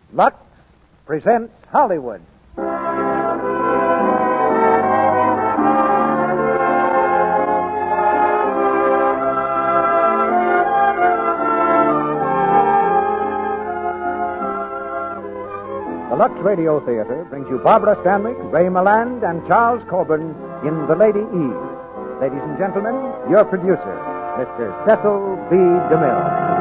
Lux presents Hollywood. The Lux Radio Theater brings you Barbara Stanwyck, Ray Milland, and Charles Coburn in The Lady Eve. Ladies and gentlemen, your producer, Mr. Cecil B. DeMille.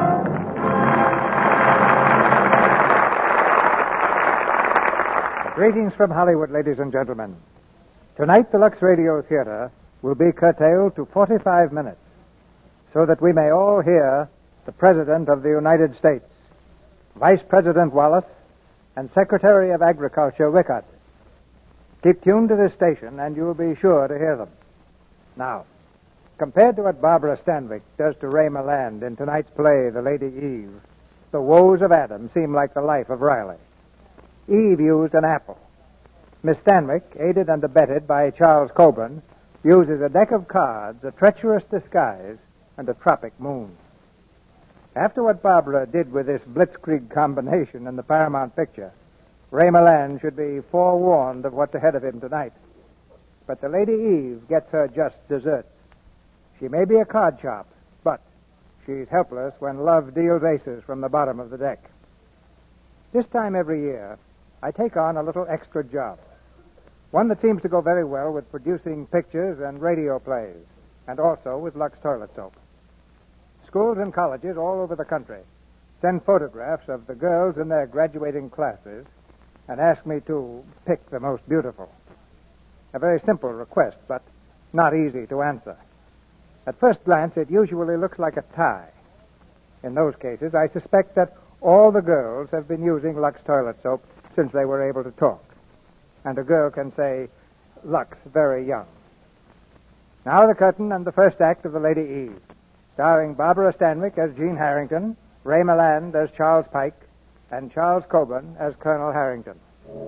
Greetings from Hollywood, ladies and gentlemen. Tonight, the Lux Radio Theater will be curtailed to 45 minutes so that we may all hear the President of the United States, Vice President Wallace, and Secretary of Agriculture Wickett. Keep tuned to this station, and you'll be sure to hear them. Now, compared to what Barbara Stanwyck does to Ray Milland in tonight's play, The Lady Eve, the woes of Adam seem like the life of Riley. Eve used an apple. Miss Stanwyck, aided and abetted by Charles Coburn, uses a deck of cards, a treacherous disguise, and a tropic moon. After what Barbara did with this blitzkrieg combination in the Paramount picture, Ray Milland should be forewarned of what's ahead of him tonight. But the Lady Eve gets her just desserts. She may be a card sharp, but she's helpless when love deals aces from the bottom of the deck. This time every year, I take on a little extra job. One that seems to go very well with producing pictures and radio plays, and also with Lux toilet soap. Schools and colleges all over the country send photographs of the girls in their graduating classes and ask me to pick the most beautiful. A very simple request, but not easy to answer. At first glance, it usually looks like a tie. In those cases, I suspect that all the girls have been using Lux toilet soap since they were able to talk. And a girl can say, Lux, very young. Now the curtain and the first act of The Lady Eve, starring Barbara Stanwyck as Jean Harrington, Ray Milland as Charles Pike, and Charles Coburn as Colonel Harrington.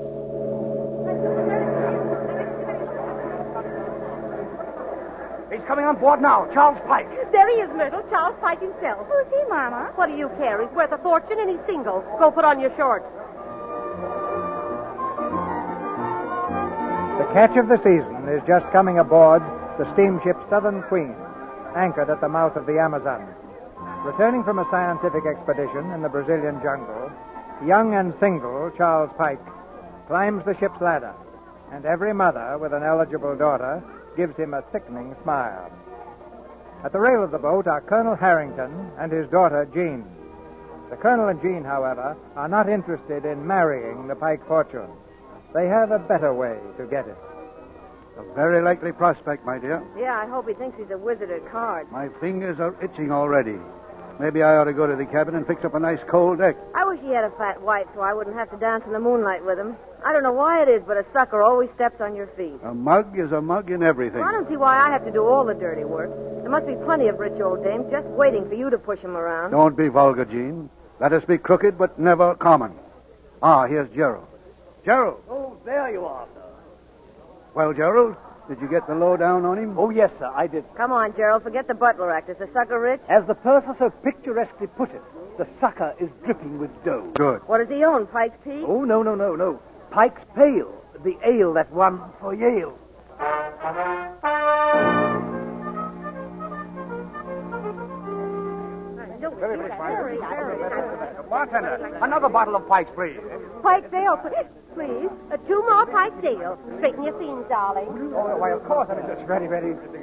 He's coming on board now, Charles Pike. There he is, Myrtle, Charles Pike himself. Who's he, Mama? What do you care? He's worth a fortune and he's single. Go put on your shorts. The catch of the season is just coming aboard the steamship Southern Queen, anchored at the mouth of the Amazon. Returning from a scientific expedition in the Brazilian jungle, young and single Charles Pike climbs the ship's ladder, and every mother with an eligible daughter gives him a sickening smile. At the rail of the boat are Colonel Harrington and his daughter, Jean. The Colonel and Jean, however, are not interested in marrying the Pike fortune. They have a better way to get it. A very likely prospect, my dear. Yeah, I hope he thinks he's a wizard at cards. My fingers are itching already. Maybe I ought to go to the cabin and fix up a nice cold deck. I wish he had a fat wife so I wouldn't have to dance in the moonlight with him. I don't know why it is, but a sucker always steps on your feet. A mug is a mug in everything. Well, I don't see why I have to do all the dirty work. There must be plenty of rich old dames just waiting for you to push him around. Don't be vulgar, Jean. Let us be crooked, but never common. Ah, here's Gerald. Gerald. Oh, there you are, sir. Well, Gerald, did you get the lowdown on him? Oh, yes, sir, I did. Come on, Gerald, forget the butler act. Is the sucker rich? As the purser so picturesquely put it, the sucker is dripping with dough. Good. What does he own, Pike's Peak? Oh, no. Pike's Pale, the ale that won for Yale. Bartender, another bottle of Pike's, please. Pike's ale, please. 2 more Pike's ale. Straighten your seams, darling. Oh, why, of course. I mean, just ready.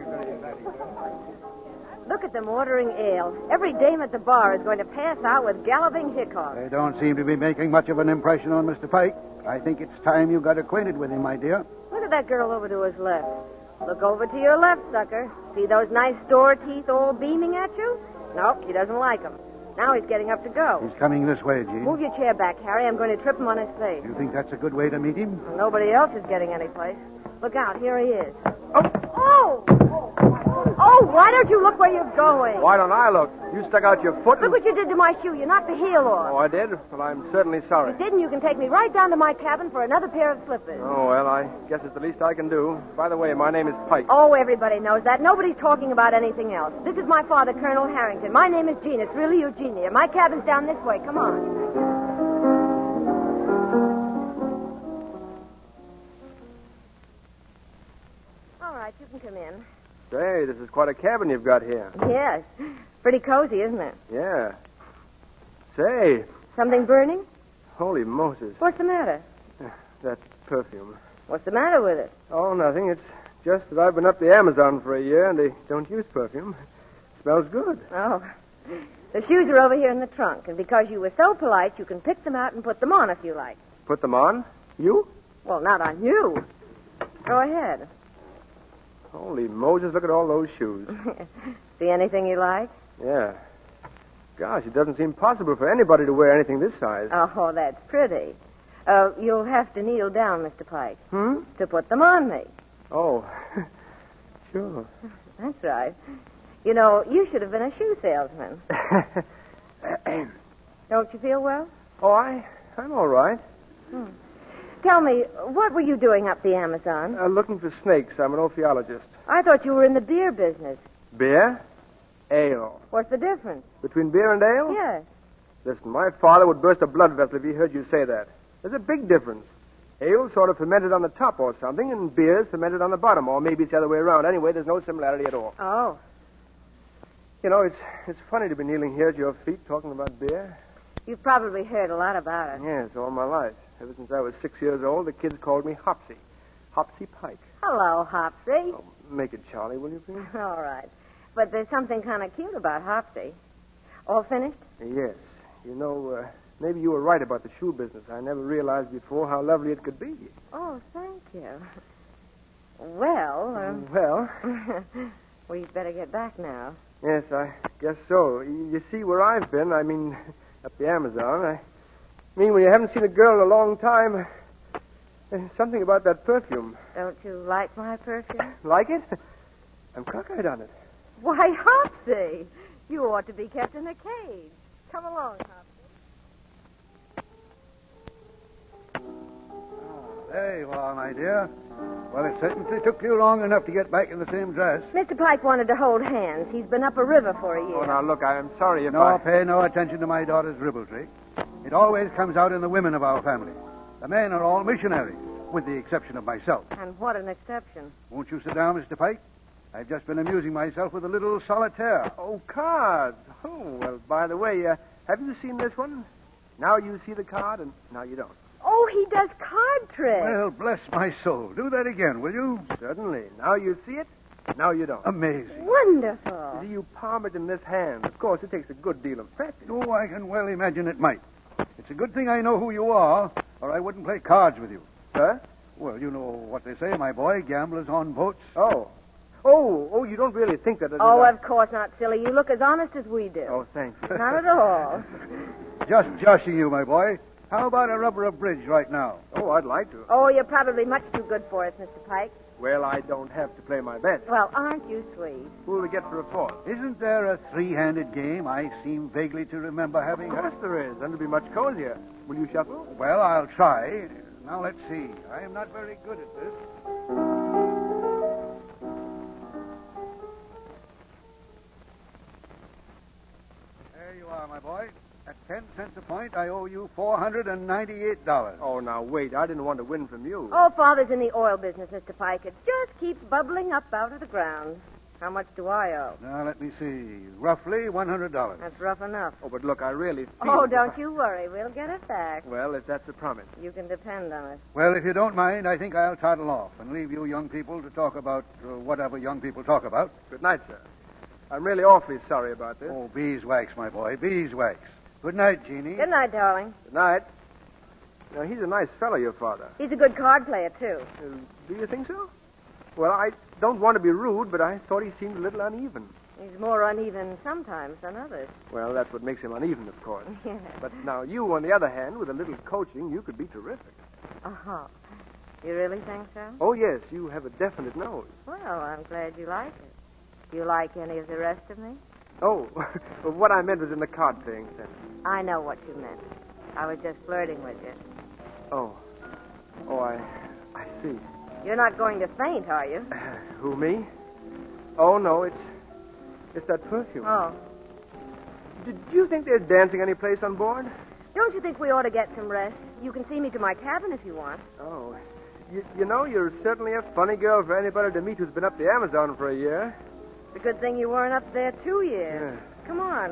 Look at them ordering ale. Every dame at the bar is going to pass out with galloping hiccups. They don't seem to be making much of an impression on Mr. Pike. I think it's time you got acquainted with him, my dear. Look at that girl over to his left. Look over to your left, sucker. See those nice store teeth all beaming at you? Nope, she doesn't like them. Now he's getting up to go. He's coming this way, Jean. Move your chair back, Harry. I'm going to trip him on his face. You think that's a good way to meet him? Well, nobody else is getting any place. Look out, here he is. Oh! Oh, why don't you look where you're going? Why don't I look? You stuck out your foot Look what you did to my shoe. You knocked the heel off. Oh, I did? Well, I'm certainly sorry. You didn't. You can take me right down to my cabin for another pair of slippers. Oh, well, I guess it's the least I can do. By the way, my name is Pike. Oh, everybody knows that. Nobody's talking about anything else. This is my father, Colonel Harrington. My name is Jean. It's really Eugenia. My cabin's down this way. Come on. Come in. Say, this is quite a cabin you've got here. Yes. Pretty cozy, isn't it? Yeah. Say, Something burning? holy Moses. What's the matter? That perfume. What's the matter with it? Oh, nothing. It's just that I've been up the Amazon for a year and they don't use perfume. Smells good. Oh. The shoes are over here in the trunk, and because you were so polite, you can pick them out and put them on if you like. Put them on? You? Well, not on you. Go ahead. Holy Moses, look at all those shoes. See anything you like? Yeah. Gosh, it doesn't seem possible for anybody to wear anything this size. Oh, that's pretty. You'll have to kneel down, Mr. Pike, Hmm? to put them on me. Oh, sure. That's right. You know, you should have been a shoe salesman. Don't you feel well? Oh, I'm all right. Tell me, what were you doing up the Amazon? Looking for snakes. I'm an ophiologist. I thought you were in the beer business. Beer? Ale. What's the difference? Between beer and ale? Yes. Listen, my father would burst a blood vessel if he heard you say that. There's a big difference. Ale sort of fermented on the top or something, and beer's fermented on the bottom, or maybe it's the other way around. Anyway, there's no similarity at all. Oh. You know, it's funny to be kneeling here at your feet talking about beer. You've probably heard a lot about it. Yes, all my life. Ever since I was 6 years old, the kids called me Hopsy. Hopsy Pike. Hello, Hopsy. Oh, make it Charlie, will you, please? All right. But there's something kind of cute about Hopsy. All finished? Yes. You know, maybe you were right about the shoe business. I never realized before how lovely it could be. Oh, thank you. Well, Well, we'd better get back now. yes, I guess so. You see, where I've been, I mean, up the Amazon, I mean, when you haven't seen a girl in a long time, there's something about that perfume. Don't you like my perfume? Like it? I'm cockeyed on it. Why, Hopsy, you ought to be kept in a cage. Come along, Hopsy. There you are, my dear. Well, it certainly took you long enough to get back in the same dress. Mr. Pike wanted to hold hands. He's been up a river for a year. Oh, now, look, I'm sorry if No, pay no attention to my daughter's ribaldry. It always comes out in the women of our family. The men are all missionaries, with the exception of myself. And what an exception. Won't you sit down, Mr. Pike? I've just been amusing myself with a little solitaire. Oh, cards. Oh, well, by the way, have you seen this one? Now you see the card, and now you don't. Oh, he does card tricks. Well, bless my soul. Do that again, will you? Certainly. Now you see it, now you don't. Amazing. Wonderful. See, you palm it in this hand. Of course, it takes a good deal of practice. Oh, I can well imagine it might. It's a good thing I know who you are, or I wouldn't play cards with you. Huh? Well, you know what they say, my boy. Gamblers on boats. Oh, you don't really think that... Oh, of course not, silly. You look as honest as we do. Oh, thanks. Not at all. Just joshing you, my boy. How about a rubber of bridge right now? Oh, I'd like to. Oh, you're probably much too good for us, Mr. Pike. Well, I don't have to play my best. Well, aren't you sweet? Who'll we get for a fourth? Isn't there a three-handed game I seem vaguely to remember having? Of course there is, and it'll be much cozier. Will you shuffle? Well, I'll try. Now, let's see. I am not very good at this. There you are, my boy. At 10 cents a point, I owe you $498. Oh, now, wait. I didn't want to win from you. Oh, Father's in the oil business, Mr. Pike. It just keeps bubbling up out of the ground. How much do I owe? Now, let me see. Roughly $100. That's rough enough. Oh, but look, I really feel... Oh, don't you worry. We'll get it back. Well, if that's a promise. You can depend on it. Well, if you don't mind, I think I'll toddle off and leave you young people to talk about whatever young people talk about. Good night, sir. I'm really awfully sorry about this. Oh, beeswax, my boy, beeswax. Good night, Jeannie. Good night, darling. Good night. Now, he's a nice fellow, your father. He's a good card player, too. Do you think so? Well, I don't want to be rude, but I thought he seemed a little uneven. He's more uneven sometimes than others. Well, that's what makes him uneven, of course. Yes. But now you, on the other hand, with a little coaching, you could be terrific. Uh-huh. You really think so? Oh, yes, you have a definite nose. Well, I'm glad you like it. Do you like any of the rest of me? Oh, well, what I meant was in the card playing sense. I know what you meant. I was just flirting with you. Oh, I see. You're not going to faint, are you? Who, me? Oh, no, it's that perfume. Oh. Did you think they're dancing any place on board? Don't you think we ought to get some rest? You can see me to my cabin if you want. Oh, You know, you're certainly a funny girl for anybody to meet who's been up the Amazon for a year. It's a good thing you weren't up there 2 years. Yeah. Come on.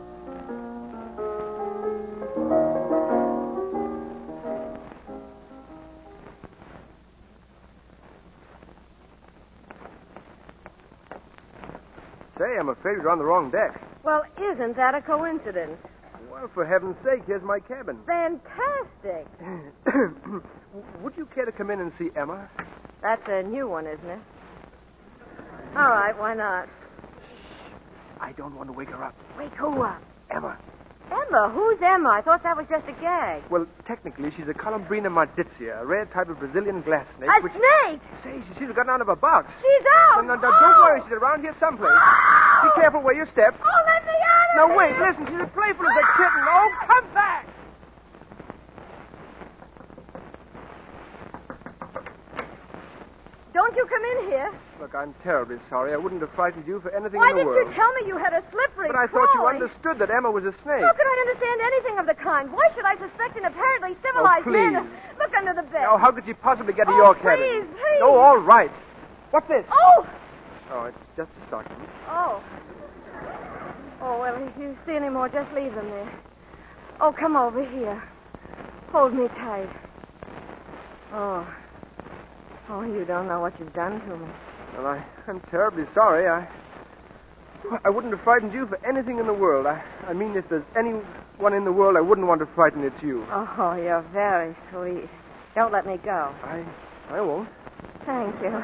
Say, I'm afraid you're on the wrong deck. Well, isn't that a coincidence? Well, for heaven's sake, here's my cabin. Fantastic. Would you care to come in and see Emma? That's a new one, isn't it? All right, why not? I don't want to wake her up. Wake who up? Emma. Emma? Who's Emma? I thought that was just a gag. Well, technically, she's a Columbrina marditzia, a rare type of Brazilian glass snake. A snake? Say, she's gotten out of a box. She's out. No, don't worry. She's around here someplace. Oh! Be careful where you step. Oh, let me out of No, wait, listen. She's as playful as a kitten. Oh, come back. Don't you come in here. Look, I'm terribly sorry. I wouldn't have frightened you for anything Why in the didn't world. you tell me you had a slippery But I thought you crawling? understood that Emma was a snake. How could I understand anything of the kind? Why should I suspect an apparently civilized man? please. Look under the bed. Now, how could she possibly get to Oh, your please, cabin? please. Oh, all right. What's this? Oh! Oh, it's just a stocking. Oh. Oh, well, if you see any more, just leave them there. Oh, come over here. Hold me tight. Oh. Oh, you don't know what you've done to me. Well, I'm terribly sorry. I wouldn't have frightened you for anything in the world. I mean, if there's anyone in the world I wouldn't want to frighten, it's you. Oh, you're very sweet. Don't let me go. I won't. Thank you.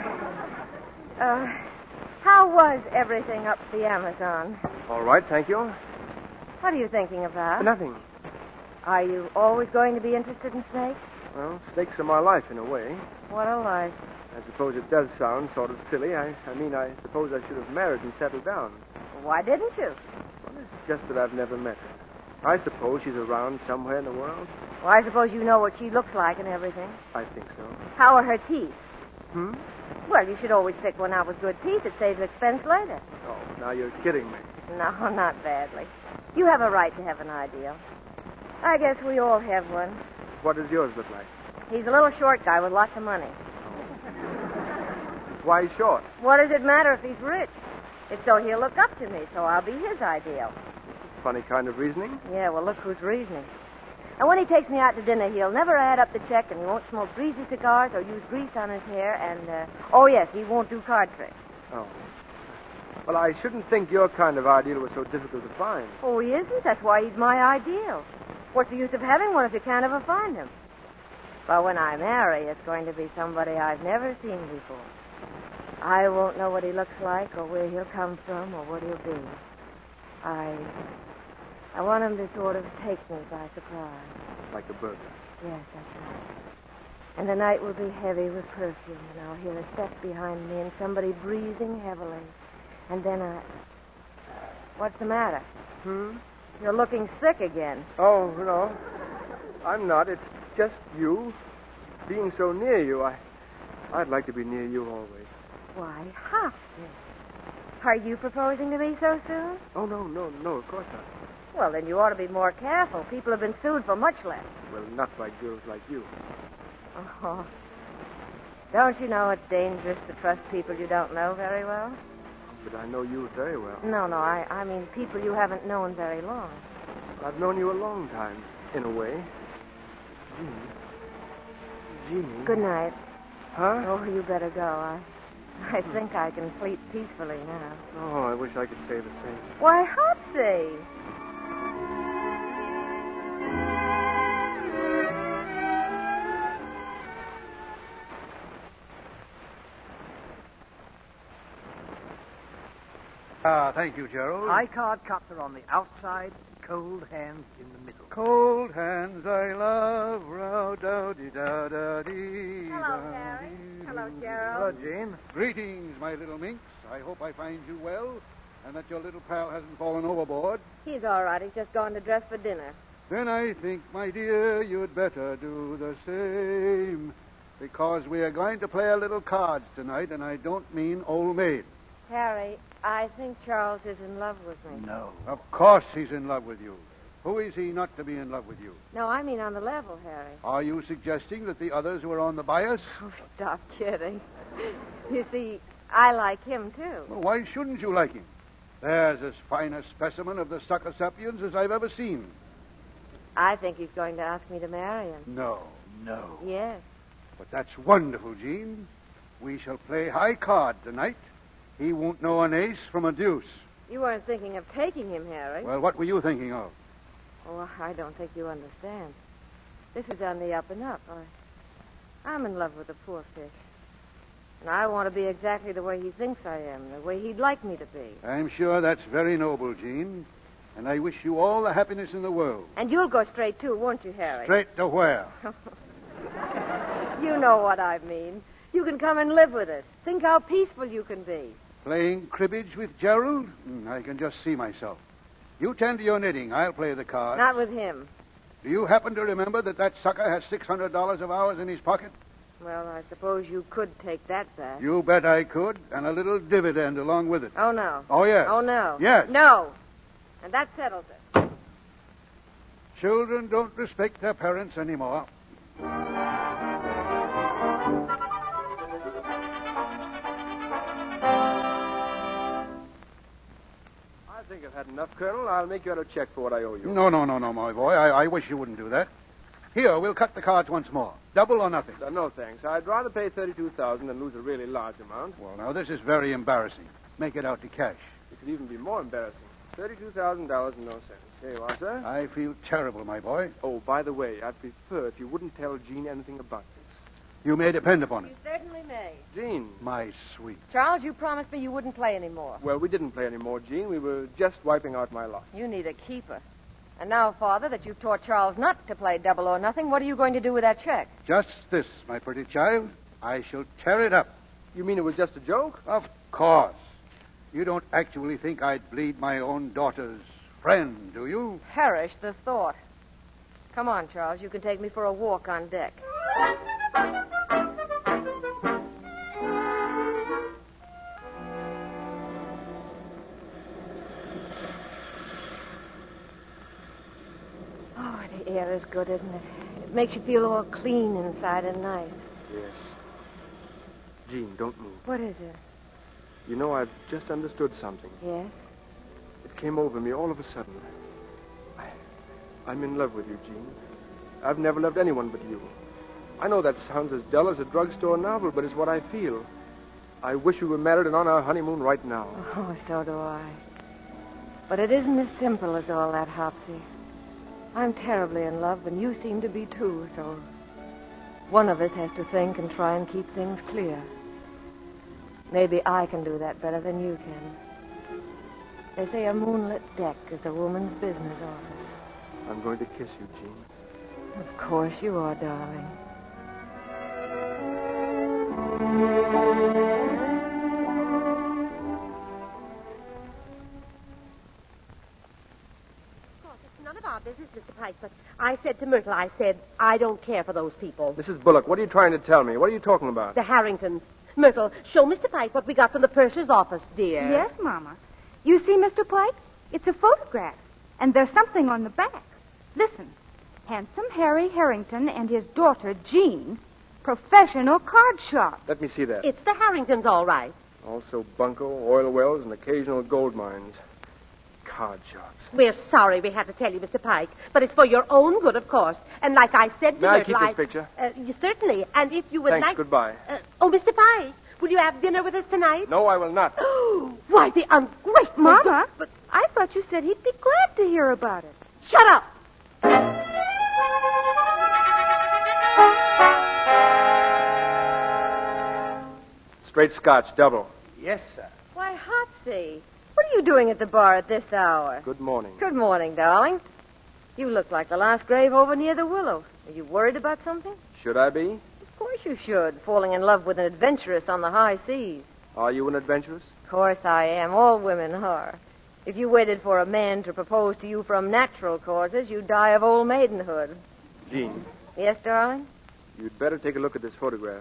How was everything up the Amazon? All right, thank you. What are you thinking about? Nothing. Are you always going to be interested in snakes? Well, snakes are my life in a way. What a life. I suppose it does sound sort of silly. I suppose I should have married and settled down. Why didn't you? Well, it's just that I've never met her. I suppose she's around somewhere in the world. Well, I suppose you know what she looks like and everything. I think so. How are her teeth? Hmm? Well, you should always pick one out with good teeth. It saves expense later. Oh, now you're kidding me. No, not badly. You have a right to have an ideal. I guess we all have one. What does yours look like? He's a little short guy with lots of money. Why short? What does it matter if he's rich? It's so he'll look up to me, so I'll be his ideal. Funny kind of reasoning. Yeah, well, look who's reasoning. And when he takes me out to dinner, he'll never add up the check, and he won't smoke greasy cigars or use grease on his hair, and, oh, yes, he won't do card tricks. Oh. Well, I shouldn't think your kind of ideal was so difficult to find. Oh, he isn't? That's why he's my ideal. What's the use of having one if you can't ever find him? But when I marry, it's going to be somebody I've never seen before. I won't know what he looks like or where he'll come from or what he'll be. I want him to sort of take me by surprise. Like a burglar. Yes, that's right. And the night will be heavy with perfume, and I'll hear a step behind me and somebody breathing heavily. And then What's the matter? You're looking sick again. Oh, no. I'm not. It's just you. Being so near you, I'd like to be near you always. Why, Hopkins. Are you proposing to me so soon? Oh, no, of course not. Well, then you ought to be more careful. People have been sued for much less. Well, not by girls like you. Oh. Don't you know it's dangerous to trust people you don't know very well? But I know you very well. No, I mean people you haven't known very long. I've known you a long time, in a way. Jeannie. Good night. Huh? Oh, you better go. I think I can sleep peacefully now. Oh, I wish I could say the same. Why, Hopsy. Thank you, Gerald. High card cups are on the outside, cold hands in the middle. Cold hands I love, row-dow-dee-da-da-dee. Hello, Harry. Hello, Hello, Gerald. Jane. Greetings, my little minx. I hope I find you well, and that your little pal hasn't fallen overboard. He's all right. He's just gone to dress for dinner. Then I think, my dear, you'd better do the same, because we are going to play a little cards tonight, and I don't mean old maid. Harry, I think Charles is in love with me. No. Of course he's in love with you. Who is he not to be in love with you? No, I mean on the level, Harry. Are you suggesting that the others were on the bias? Oh, stop kidding. You see, I like him, too. Well, why shouldn't you like him? There's as fine a specimen of the sucker sapiens as I've ever seen. I think he's going to ask me to marry him. No. Yes. But that's wonderful, Jean. We shall play high card tonight. He won't know an ace from a deuce. You weren't thinking of taking him, Harry. Well, what were you thinking of? Oh, I don't think you understand. This is on the up and up. I'm in love with the poor fish. And I want to be exactly the way he thinks I am, the way he'd like me to be. I'm sure that's very noble, Jean. And I wish you all the happiness in the world. And you'll go straight, too, won't you, Harry? Straight to where? You know what I mean. You can come and live with us. Think how peaceful you can be. Playing cribbage with Gerald? I can just see myself. You tend to your knitting. I'll play the cards. Not with him. Do you happen to remember that sucker has $600 of ours in his pocket? Well, I suppose you could take that back. You bet I could, and a little dividend along with it. Oh, no. Oh, yes. Oh, no. Yes. No. And that settles it. Children don't respect their parents anymore. I think I've had enough, Colonel. I'll make you out a check for what I owe you. No, my boy. I wish you wouldn't do that. Here, we'll cut the cards once more. Double or nothing. No, thanks. I'd rather pay $32,000 than lose a really large amount. Well, now, this is very embarrassing. Make it out to cash. It could even be more embarrassing. $32,000 and no cents. Here you are, sir. I feel terrible, my boy. Oh, by the way, I'd prefer if you wouldn't tell Jean anything about this. You may depend upon You it. certainly may. Jean. My sweet. Charles, you promised me you wouldn't play anymore. Well, we didn't play anymore, Jean. We were just wiping out my lot. You need a keeper. And now, Father, that you've taught Charles not to play double or nothing, what are you going to do with that check? Just this, my pretty child. I shall tear it up. You mean it was just a joke? Of course. You don't actually think I'd bleed my own daughter's friend, do you? Perish the thought. Come on, Charles. You can take me for a walk on deck. Oh, the air is good, isn't it? It makes you feel all clean inside and nice. Yes. Jean, don't move. What is it? You know, I've just understood something. Yes? It came over me all of a sudden. I'm in love with you, Jean. I've never loved anyone but you. I know that sounds as dull as a drugstore novel, but it's what I feel. I wish we were married and on our honeymoon right now. Oh, so do I. But it isn't as simple as all that, Hopsy. I'm terribly in love, and you seem to be too, so one of us has to think and try and keep things clear. Maybe I can do that better than you can. They say a moonlit deck is a woman's business office. I'm going to kiss you, Jean. Of course you are, darling. It's none of our business, Mr. Price, but I said to Myrtle, I don't care for those people. Mrs. Bullock, what are you trying to tell me? What are you talking about? The Harringtons. Myrtle, show Mr. Pike what we got from the purser's office, dear. Yes, Mama. You see, Mr. Pike? It's a photograph, and there's something on the back. Listen. Handsome Harry Harrington and his daughter, Jean, professional card shop. Let me see that. It's the Harringtons, all right. Also bunco, oil wells, and occasional gold mines. Card shops. We're sorry we had to tell you, Mr. Pike, but it's for your own good, of course. And like I said to May I Myrtle, keep this picture? Certainly. And if you would Thanks, like... goodbye. Mr. Pike, will you have dinner with us tonight? No, I will not. Why, the ungrateful... Mama, but I thought you said he'd be glad to hear about it. Shut up! Straight scotch, double. Yes, sir. Why, Hopsy, what are you doing at the bar at this hour? Good morning. Good morning, darling. You look like the last grave over near the willow. Are you worried about something? Should I be? Of course you should, falling in love with an adventuress on the high seas. Are you an adventuress? Of course I am. All women are. If you waited for a man to propose to you from natural causes, you'd die of old maidenhood. Jean, Yes, darling? you'd better take a look at this photograph.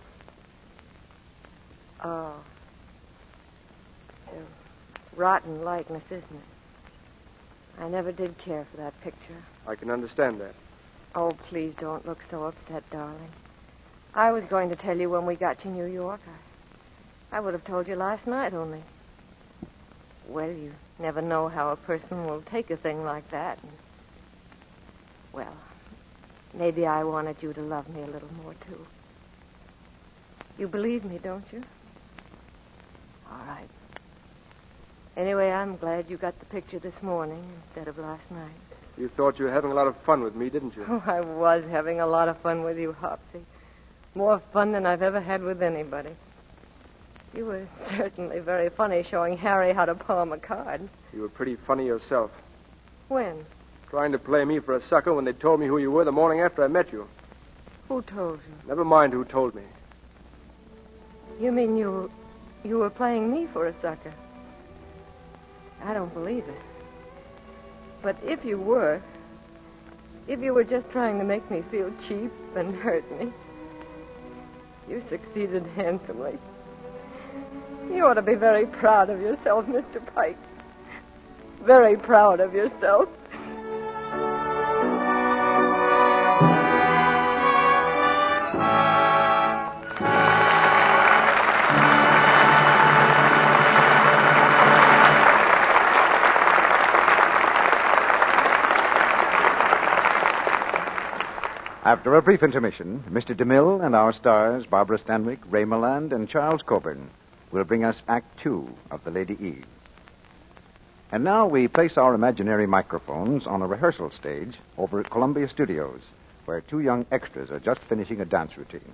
Oh. It's a rotten likeness, isn't it? I never did care for that picture. I can understand that. Oh, please don't look so upset, darling. I was going to tell you when we got to New York. I would have told you last night only. Well, you never know how a person will take a thing like that. Well, maybe I wanted you to love me a little more, too. You believe me, don't you? All right. Anyway, I'm glad you got the picture this morning instead of last night. You thought you were having a lot of fun with me, didn't you? Oh, I was having a lot of fun with you, Hopsy. More fun than I've ever had with anybody. You were certainly very funny showing Harry how to palm a card. You were pretty funny yourself. When? Trying to play me for a sucker when they told me who you were the morning after I met you. Who told you? Never mind who told me. You mean you were playing me for a sucker? I don't believe it. But if you were just trying to make me feel cheap and hurt me, you succeeded handsomely. You ought to be very proud of yourself, Mr. Pike. Very proud of yourself. After a brief intermission, Mr. DeMille and our stars, Barbara Stanwyck, Ray Milland, and Charles Coburn, will bring us Act 2 of The Lady Eve. And now we place our imaginary microphones on a rehearsal stage over at Columbia Studios, where two young extras are just finishing a dance routine.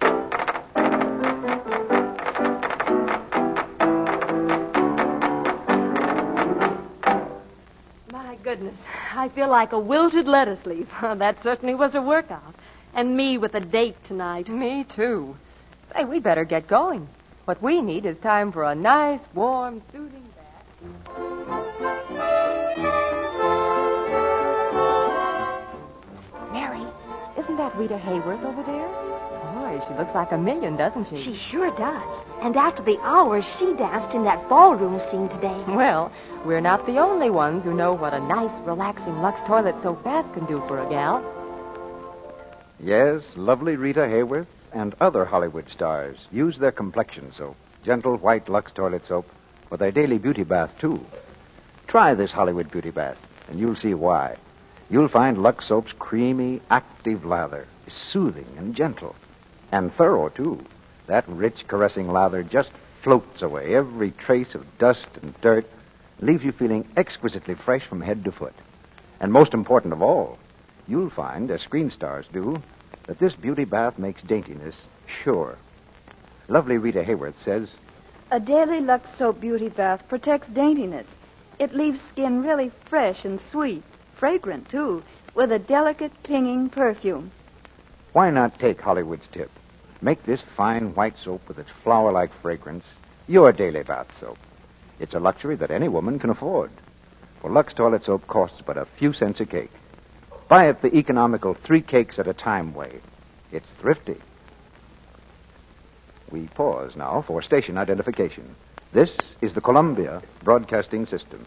My goodness, I feel like a wilted lettuce leaf. That certainly was a workout. And me with a date tonight. Me, too. Say, we better get going. What we need is time for a nice, warm, soothing bath. Mary, isn't that Rita Hayworth over there? Boy, she looks like a million, doesn't she? She sure does. And after the hours she danced in that ballroom scene today. Well, we're not the only ones who know what a nice, relaxing Lux toilet soap bath can do for a gal. Yes, lovely Rita Hayworth and other Hollywood stars use their complexion soap, gentle white Lux toilet soap, for their daily beauty bath, too. Try this Hollywood beauty bath, and you'll see why. You'll find Lux soap's creamy, active lather is soothing and gentle, and thorough, too. That rich, caressing lather just floats away every trace of dust and dirt, leaves you feeling exquisitely fresh from head to foot. And most important of all, you'll find, as screen stars do, that this beauty bath makes daintiness sure. Lovely Rita Hayworth says, a daily Lux soap beauty bath protects daintiness. It leaves skin really fresh and sweet, fragrant, too, with a delicate, clinging perfume. Why not take Hollywood's tip? Make this fine white soap with its flower-like fragrance your daily bath soap. It's a luxury that any woman can afford. For Lux toilet soap costs but a few cents a cake. Buy it the economical 3 cakes at a time way. It's thrifty. We pause now for station identification. This is the Columbia Broadcasting System.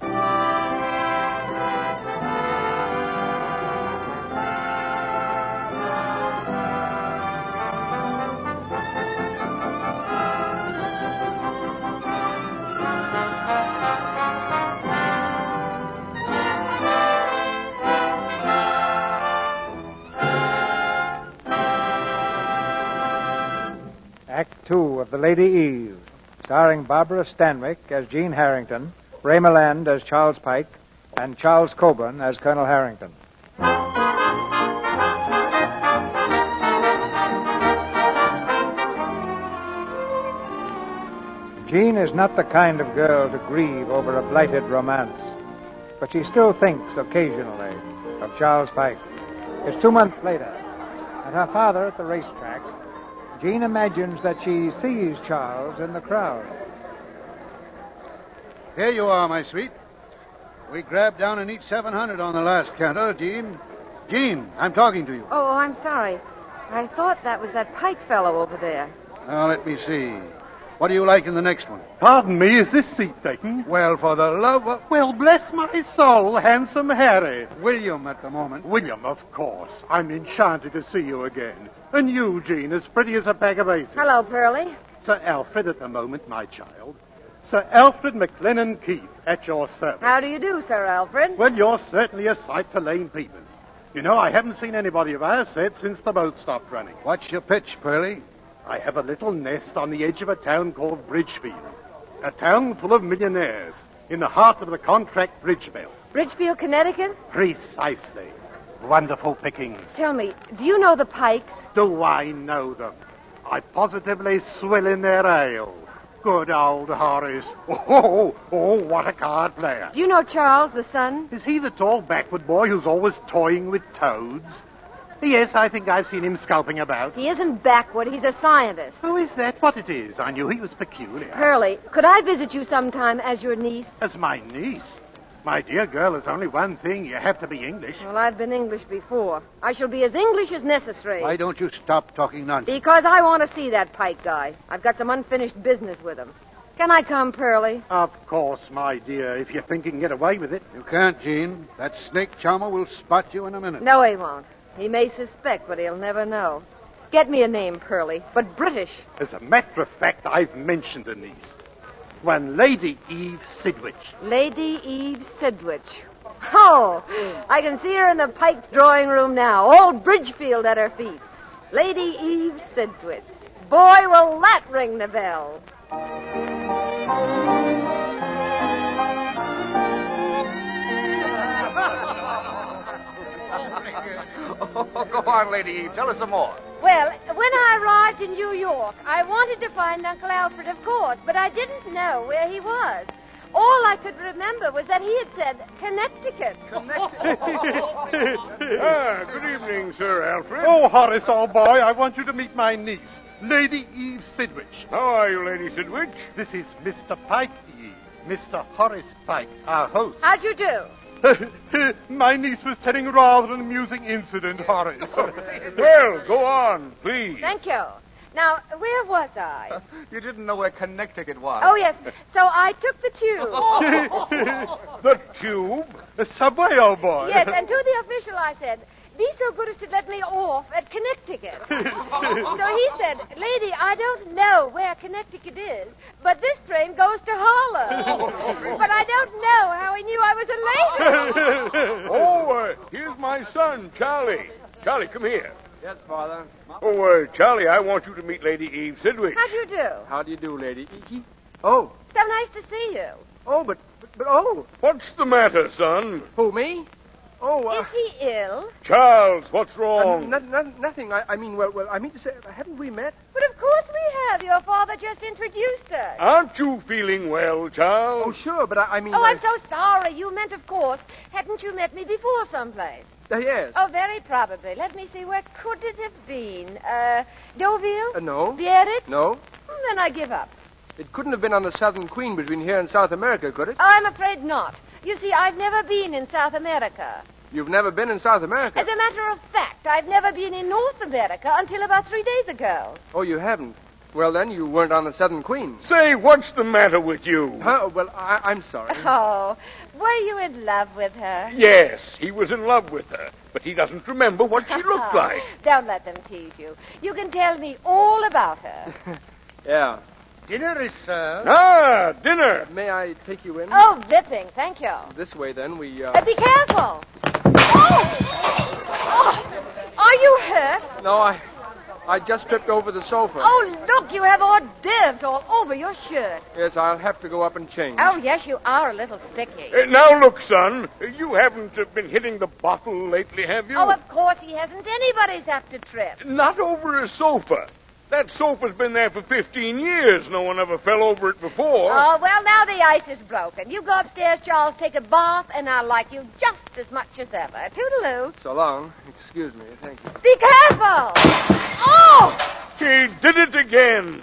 Act 2 of The Lady Eve, starring Barbara Stanwyck as Jean Harrington, Ray Milland as Charles Pike, and Charles Coburn as Colonel Harrington. Jean is not the kind of girl to grieve over a blighted romance, but she still thinks occasionally of Charles Pike. It's 2 months later, and her father at the racetrack. Jean imagines that she sees Charles in the crowd. Here you are, my sweet. We grabbed down an each 700 on the last canter, Jean. Jean, I'm talking to you. Oh, I'm sorry. I thought that was that Pike fellow over there. Now, let me see. What do you like in the next one? Pardon me, is this seat taken? Well, for the love of... Well, bless my soul, handsome Harry. William at the moment. William, of course. I'm enchanted to see you again. And you, Jean, as pretty as a bag of aces. Hello, Pearlie. Sir Alfred at the moment, my child. Sir Alfred McLennan Keith, at your service. How do you do, Sir Alfred? Well, you're certainly a sight for lame peepers. You know, I haven't seen anybody of our set since the boat stopped running. What's your pitch, Pearlie? I have a little nest on the edge of a town called Bridgefield. A town full of millionaires, in the heart of the contract bridge belt. Bridgefield, Connecticut? Precisely. Wonderful pickings. Tell me, do you know the Pikes? Do I know them? I positively swill in their ale. Good old Horace. Oh, what a card player. Do you know Charles, the son? Is he the tall backward boy who's always toying with toads? Yes, I think I've seen him skulking about. He isn't backward. He's a scientist. Oh, is that what it is? I knew he was peculiar. Pearlie, could I visit you sometime as your niece? As my niece? My dear girl, there's only one thing. You have to be English. Well, I've been English before. I shall be as English as necessary. Why don't you stop talking nonsense? Because I want to see that Pike guy. I've got some unfinished business with him. Can I come, Pearlie? Of course, my dear, if you think you can get away with it. You can't, Jean. That snake charmer will spot you in a minute. No, he won't. He may suspect, but he'll never know. Get me a name, Pearlie, but British. As a matter of fact, I've mentioned a niece. One Lady Eve Sidwich. Lady Eve Sidwich. Oh, I can see her in the Pike's drawing room now. Old Bridgefield at her feet. Lady Eve Sidwich. Boy, will that ring the bell. Go on, Lady Eve. Tell us some more. Well, when I arrived in New York, I wanted to find Uncle Alfred, of course, but I didn't know where he was. All I could remember was that he had said Connecticut. Good evening, Sir Alfred. Oh, Horace, old boy, I want you to meet my niece, Lady Eve Sidwich. How are you, Lady Sidwich? This is Mr. Pike, Eve. Mr. Horace Pike, our host. How'd you do? My niece was telling rather an amusing incident, Horace. Well, go on, please. Thank you. Now, where was I? You didn't know where Connecticut was. Oh, yes. So I took the tube. The tube? The subway, old boy. Yes, and to the official I said, be so good as to let me off at Connecticut. So he said, lady, I don't know where Connecticut is, but this train goes to Harlem. But I don't know how he knew I was a lady. Here's my son, Charlie. Charlie, come here. Yes, Father. Charlie, I want you to meet Lady Eve Sidwich. How do you do? How do you do, Lady? Oh. So nice to see you. Oh, but. What's the matter, son? Who, me? Oh, Is he ill? Charles, what's wrong? Nothing. I mean to say, haven't we met? But of course we have. Your father just introduced us. Aren't you feeling well, Charles? Oh, sure, but I mean... Oh, I'm so sorry. You meant, of course. Hadn't you met me before someplace? Yes. Oh, very probably. Let me see. Where could it have been? Deauville? No. Biarritz? No. Then I give up. It couldn't have been on the Southern Queen between here and South America, could it? I'm afraid not. You see, I've never been in South America. You've never been in South America? As a matter of fact, I've never been in North America until about 3 days ago. Oh, you haven't? Well, then, you weren't on the Southern Queen. Say, what's the matter with you? Well, I'm sorry. Oh, were you in love with her? Yes, he was in love with her, but he doesn't remember what she looked like. Don't let them tease you. You can tell me all about her. Yeah. Dinner is served. Dinner. May I take you in? Oh, ripping. Thank you. This way, then, we, Be careful. Oh! Are you hurt? No, I just tripped over the sofa. Oh, look, you have hors d'oeuvres all over your shirt. Yes, I'll have to go up and change. Oh, yes, you are a little sticky. Now, look, son, you haven't been hitting the bottle lately, have you? Oh, of course he hasn't. Anybody's apt to trip. Not over a sofa. That sofa's been there for 15 years. No one ever fell over it before. Oh, well, now the ice is broken. You go upstairs, Charles, take a bath, and I'll like you just as much as ever. Toodaloo. So long. Excuse me. Thank you. Be careful! Oh! He did it again.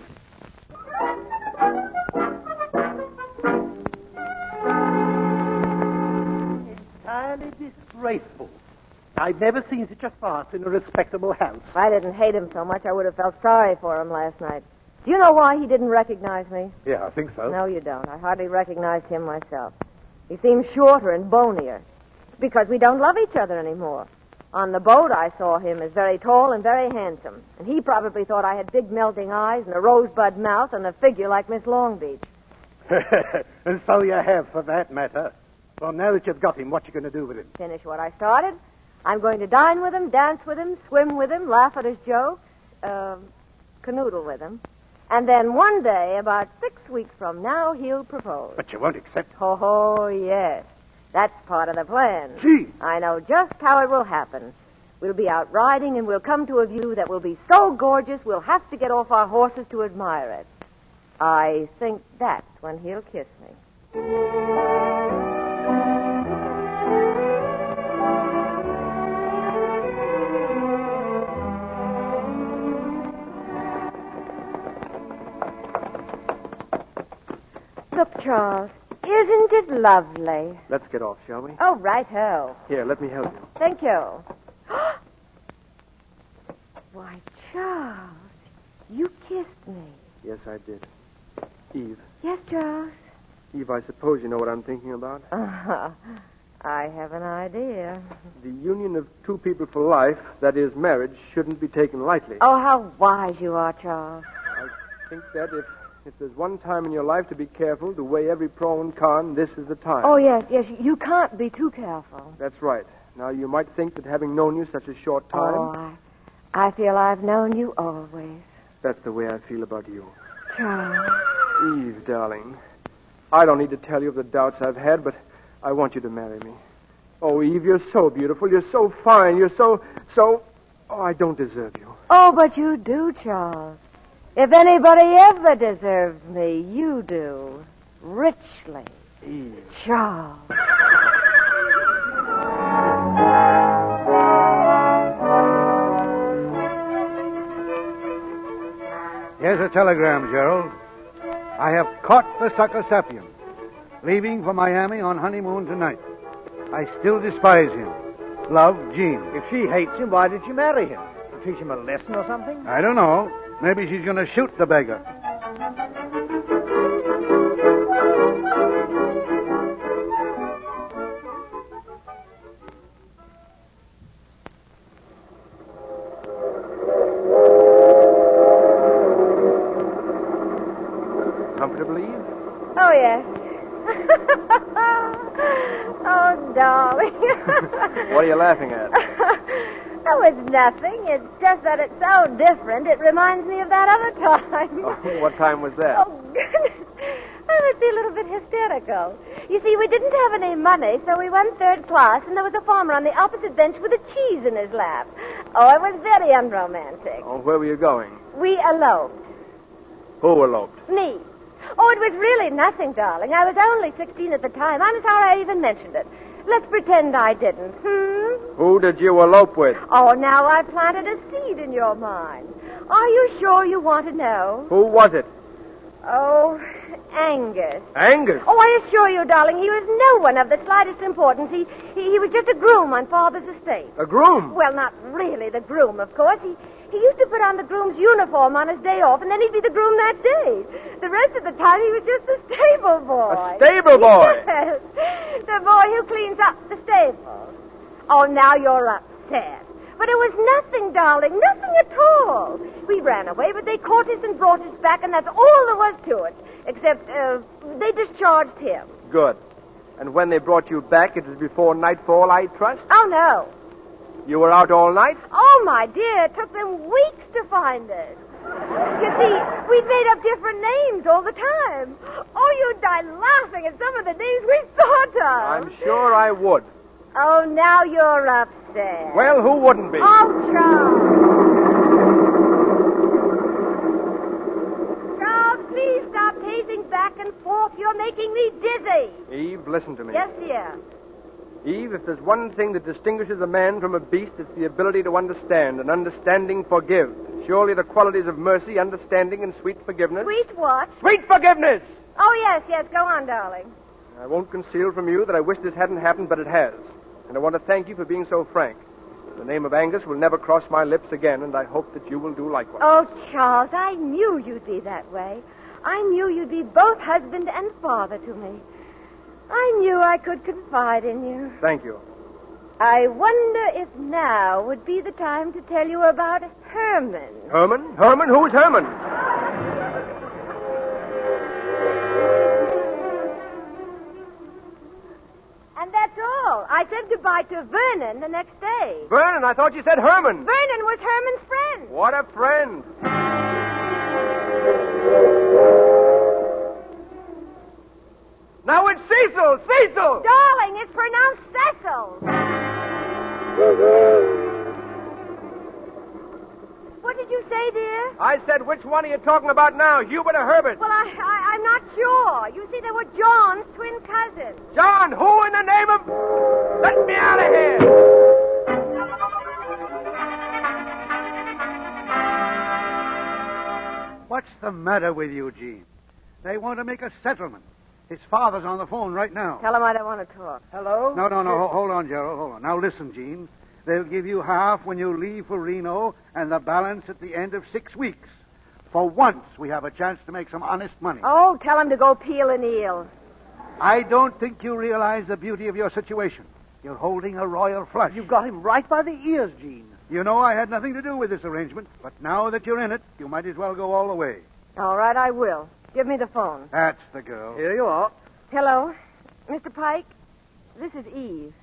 Entirely disgraceful. I've never seen such a farce in a respectable house. If I didn't hate him so much, I would have felt sorry for him last night. Do you know why he didn't recognize me? Yeah, I think so. No, you don't. I hardly recognized him myself. He seems shorter and bonier. Because we don't love each other anymore. On the boat, I saw him as very tall and very handsome. And he probably thought I had big melting eyes and a rosebud mouth and a figure like Miss Longbeach. And so you have, for that matter. Well, now that you've got him, what you going to do with him? Finish what I started. I'm going to dine with him, dance with him, swim with him, laugh at his jokes, canoodle with him. And then one day, about 6 weeks from now, he'll propose. But you won't accept. Oh, yes. That's part of the plan. Gee. I know just how it will happen. We'll be out riding, and we'll come to a view that will be so gorgeous we'll have to get off our horses to admire it. I think that's when he'll kiss me. Look, Charles, isn't it lovely? Let's get off, shall we? Oh, right-ho. Here, let me help you. Thank you. Why, Charles, you kissed me. Yes, I did. Eve. Yes, Charles? Eve, I suppose you know what I'm thinking about? I have an idea. The union of two people for life, that is, marriage, shouldn't be taken lightly. Oh, how wise you are, Charles. I think that if there's one time in your life to be careful, to weigh every pro and con, this is the time. Oh, yes. You can't be too careful. That's right. Now, you might think that having known you such a short time... Oh, I feel I've known you always. That's the way I feel about you. Charles. Eve, darling, I don't need to tell you of the doubts I've had, but I want you to marry me. Oh, Eve, you're so beautiful. You're so fine. You're so... Oh, I don't deserve you. Oh, but you do, Charles. If anybody ever deserves me, you do. Richly. Eve. Charles. Here's a telegram, Gerald. I have caught the sucker Sapien, leaving for Miami on honeymoon tonight. I still despise him. Love, Jean. If she hates him, why did she marry him? To teach him a lesson or something? I don't know. Maybe she's going to shoot the beggar. Comfortable, Eve? Oh, yes. Oh, darling. What are you laughing at? Oh, it's nothing. It's just that it's so different. It reminds me of that other time. Oh, what time was that? Oh, goodness. I must be a little bit hysterical. You see, we didn't have any money, so we went third class, and there was a farmer on the opposite bench with a cheese in his lap. Oh, it was very unromantic. Oh, where were you going? We eloped. Who eloped? Me. Oh, it was really nothing, darling. I was only 16 at the time. I'm sorry I even mentioned it. Let's pretend I didn't. Who did you elope with? Oh, now I've planted a seed in your mind. Are you sure you want to know? Who was it? Oh, Angus. Angus? Oh, I assure you, darling, he was no one of the slightest importance. He was just a groom on Father's estate. A groom? Well, not really the groom, of course. He used to put on the groom's uniform on his day off, and then he'd be the groom that day. The rest of the time, he was just a stable boy. A stable boy? Yes. The boy who cleans up the stable. Oh, now you're upset. But it was nothing, darling, nothing at all. We ran away, but they caught us and brought us back, and that's all there was to it. Except, they discharged him. Good. And when they brought you back, it was before nightfall, I trust? Oh, no. You were out all night? Oh, my dear, it took them weeks to find us. You see, we'd made up different names all the time. Oh, you'd die laughing at some of the names we thought of. I'm sure I would. Oh, now you're upset. Well, who wouldn't be? Oh, Charles. Charles, please stop pacing back and forth. You're making me dizzy. Eve, listen to me. Yes, dear. Eve, if there's one thing that distinguishes a man from a beast, it's the ability to understand, and understanding forgive. Surely the qualities of mercy, understanding, and sweet forgiveness. Sweet what? Sweet forgiveness! Oh, yes, go on, darling. I won't conceal from you that I wish this hadn't happened, but it has. And I want to thank you for being so frank. The name of Angus will never cross my lips again, and I hope that you will do likewise. Oh, Charles, I knew you'd be that way. I knew you'd be both husband and father to me. I knew I could confide in you. Thank you. I wonder if now would be the time to tell you about Herman. Herman? Herman? Who is Herman? And that's all. I said goodbye to Vernon the next day. Vernon? I thought you said Herman. Vernon was Herman's friend. What a friend. Now it's Cecil! Cecil! Darling, it's pronounced Cecil. What did you say, dear? I said, which one are you talking about now, Hubert or Herbert? Well, I'm not sure. You see, they were John's twin cousins. John, who in the name of... Let me out of here! What's the matter with you, Gene? They want to make a settlement. His father's on the phone right now. Tell him I don't want to talk. Hello? No. Hold on, Gerald. Hold on. Now, listen, Gene. They'll give you half when you leave for Reno and the balance at the end of 6 weeks. For once, we have a chance to make some honest money. Oh, tell him to go peel an eel. I don't think you realize the beauty of your situation. You're holding a royal flush. You got him right by the ears, Gene. You know I had nothing to do with this arrangement, but now that you're in it, you might as well go all the way. All right, I will. Give me the phone. That's the girl. Here you are. Hello, Mr. Pike. This is Eve.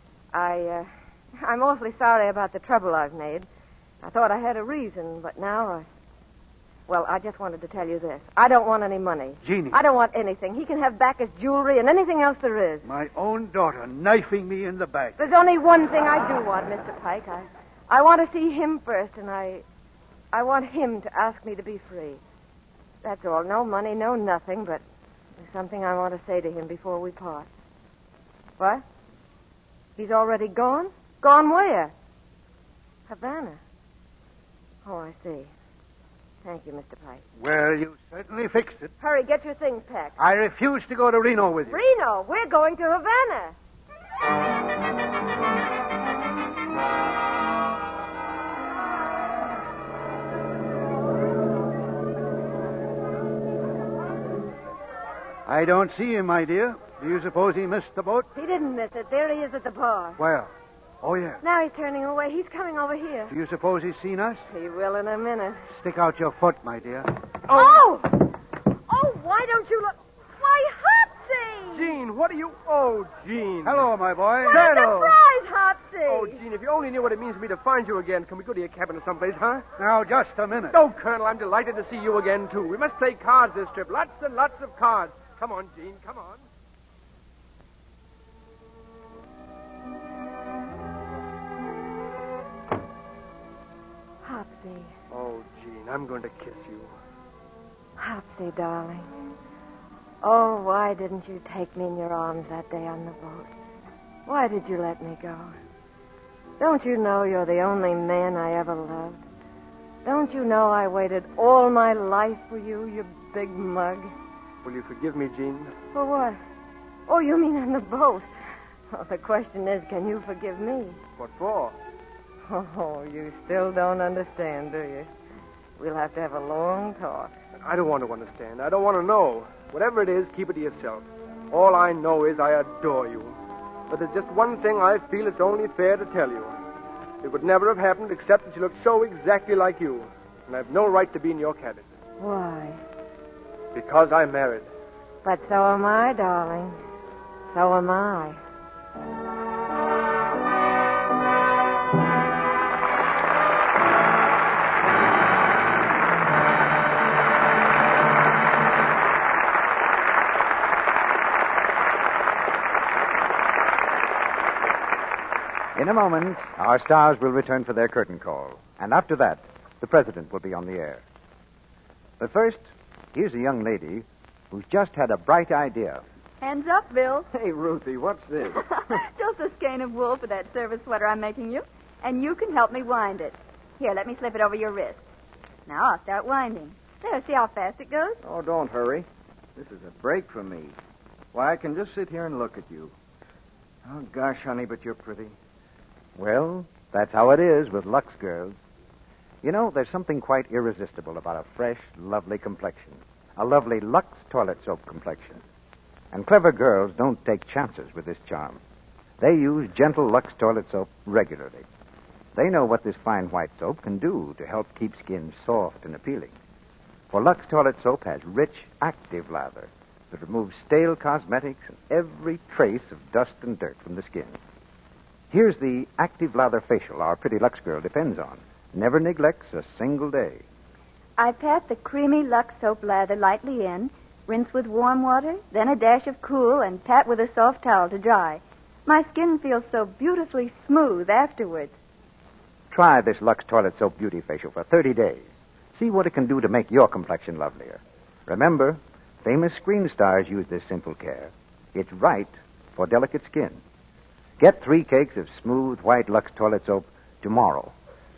I'm awfully sorry about the trouble I've made. I thought I had a reason, but now I just wanted to tell you this. I don't want any money. Jeannie. I don't want anything. He can have back his jewelry and anything else there is. My own daughter knifing me in the back. There's only one thing I do want, Mr. Pike. I want to see him first, and I want him to ask me to be free. That's all. No money, no nothing, but there's something I want to say to him before we part. What? He's already gone? Gone where? Havana. Oh, I see. Thank you, Mr. Pike. Well, you certainly fixed it. Hurry, get your things packed. I refuse to go to Reno with you. Reno? We're going to Havana. I don't see him, my dear. Do you suppose he missed the boat? He didn't miss it. There he is at the bar. Well, oh, yeah. Now he's turning away. He's coming over here. Do you suppose he's seen us? He will in a minute. Stick out your foot, my dear. Oh! Oh, why don't you look... Why, Hopsy! Gene, what are you... Oh, Gene. Hello, my boy. Why, surprise, Hopsy! Oh, Gene, if you only knew what it means for me to find you again. Can we go to your cabin or someplace, huh? Now, just a minute. No, Colonel, I'm delighted to see you again, too. We must play cards this trip. Lots and lots of cards. Come on, Gene, come on. Hopsy. Oh, Gene, I'm going to kiss you. Hopsy, darling. Oh, why didn't you take me in your arms that day on the boat? Why did you let me go? Don't you know you're the only man I ever loved? Don't you know I waited all my life for you, you big mug? Will you forgive me, Gene? For what? Oh, you mean on the boat? Well, the question is, can you forgive me? What for? Oh, you still don't understand, do you? We'll have to have a long talk. I don't want to understand. I don't want to know. Whatever it is, keep it to yourself. All I know is I adore you. But there's just one thing I feel it's only fair to tell you. It would never have happened except that you look so exactly like you. And I've no right to be in your cabin. Why? Because I'm married. But so am I, darling. So am I. In a moment, our stars will return for their curtain call. And after that, the president will be on the air. But first, here's a young lady who's just had a bright idea. Hands up, Bill. Hey, Ruthie, what's this? Just a skein of wool for that service sweater I'm making you. And you can help me wind it. Here, let me slip it over your wrist. Now I'll start winding. There, see how fast it goes? Oh, don't hurry. This is a break for me. Why, I can just sit here and look at you. Oh, gosh, honey, but you're pretty. Well, That's how it is with Lux girls. You know, there's something quite irresistible about a fresh, lovely complexion. A lovely Lux toilet soap complexion. And clever girls don't take chances with this charm. They use gentle Lux toilet soap regularly. They know what this fine white soap can do to help keep skin soft and appealing. For Lux toilet soap has rich, active lather that removes stale cosmetics and every trace of dust and dirt from the skin. Here's the active lather facial our pretty Lux girl depends on. Never neglects a single day. I pat the creamy Lux soap lather lightly in, rinse with warm water, then a dash of cool, and pat with a soft towel to dry. My skin feels so beautifully smooth afterwards. Try this Lux Toilet Soap Beauty Facial for 30 days. See what it can do to make your complexion lovelier. Remember, famous screen stars use this simple care. It's right for delicate skin. Get 3 cakes of smooth white Lux Toilet Soap tomorrow.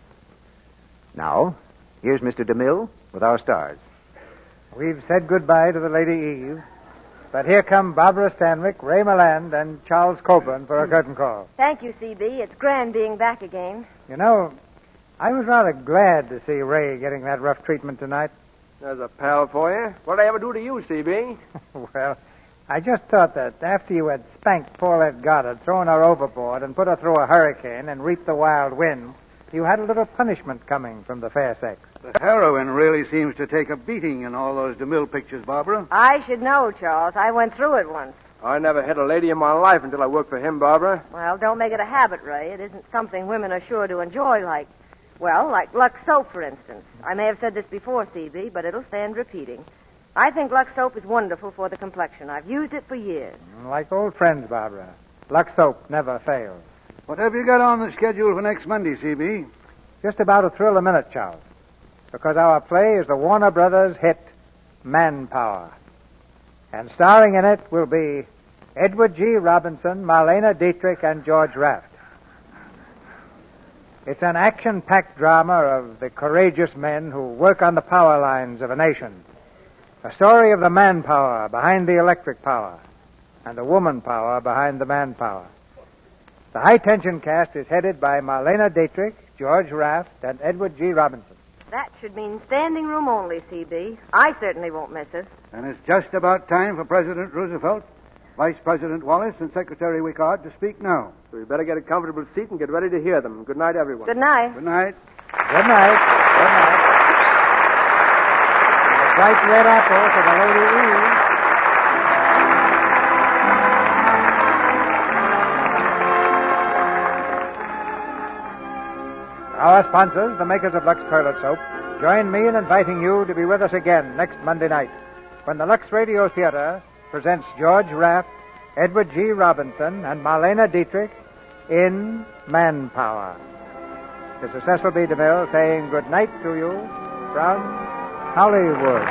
Now, here's Mr. DeMille with our stars. We've said goodbye to the Lady Eve, but here come Barbara Stanwyck, Ray Milland, and Charles Coburn for a curtain call. Thank you, C.B. It's grand being back again. You know, I was rather glad to see Ray getting that rough treatment tonight. There's a pal for you. What did I ever do to you, C.B.? Well, I just thought that after you had spanked Paulette Goddard, thrown her overboard, and put her through a hurricane and reaped the wild wind, you had a little punishment coming from the fair sex. The heroine really seems to take a beating in all those DeMille pictures, Barbara. I should know, Charles. I went through it once. I never had a lady in my life until I worked for him, Barbara. Well, don't make it a habit, Ray. It isn't something women are sure to enjoy like Lux soap, for instance. I may have said this before, C.B., but it'll stand repeating. I think Lux soap is wonderful for the complexion. I've used it for years. Like old friends, Barbara. Lux soap never fails. What have you got on the schedule for next Monday, C.B.? Just about a thrill a minute, Charles. Because our play is the Warner Brothers hit Manpower. And starring in it will be Edward G. Robinson, Marlene Dietrich, and George Raft. It's an action-packed drama of the courageous men who work on the power lines of a nation. A story of the manpower behind the electric power and the woman power behind the manpower. The high-tension cast is headed by Marlene Dietrich, George Raft, and Edward G. Robinson. That should mean standing room only, C.B. I certainly won't miss it. And it's just about time for President Roosevelt, Vice President Wallace, and Secretary Wickard to speak now. So we better get a comfortable seat and get ready to hear them. Good night, everyone. Good night. Good night. Good night. Good night. And a bright red apple for the Lady Eve. Our sponsors, the makers of Lux Toilet Soap, join me in inviting you to be with us again next Monday night when the Lux Radio Theater presents George Raft, Edward G. Robinson, and Marlene Dietrich in Manpower. This is Cecil B. DeMille saying good night to you from Hollywood.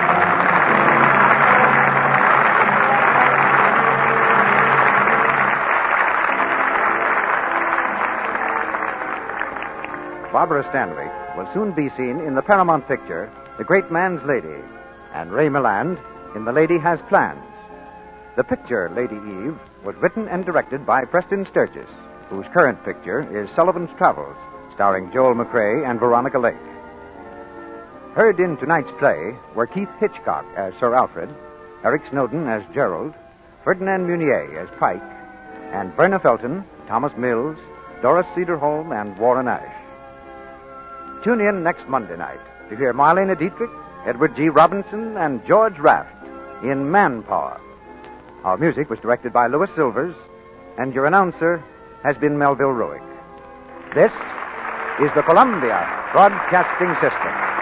Barbara Stanwyck will soon be seen in the Paramount picture, The Great Man's Lady, and Ray Milland in The Lady Has Plans. The picture, Lady Eve, was written and directed by Preston Sturgis, whose current picture is Sullivan's Travels, starring Joel McCrea and Veronica Lake. Heard in tonight's play were Keith Hitchcock as Sir Alfred, Eric Snowden as Gerald, Ferdinand Munier as Pike, and Verna Felton, Thomas Mills, Doris Cederholm, and Warren Ash. Tune in next Monday night to hear Marlene Dietrich, Edward G. Robinson, and George Raft in Manpower. Our music was directed by Louis Silvers, and your announcer has been Melville Ruick. This is the Columbia Broadcasting System.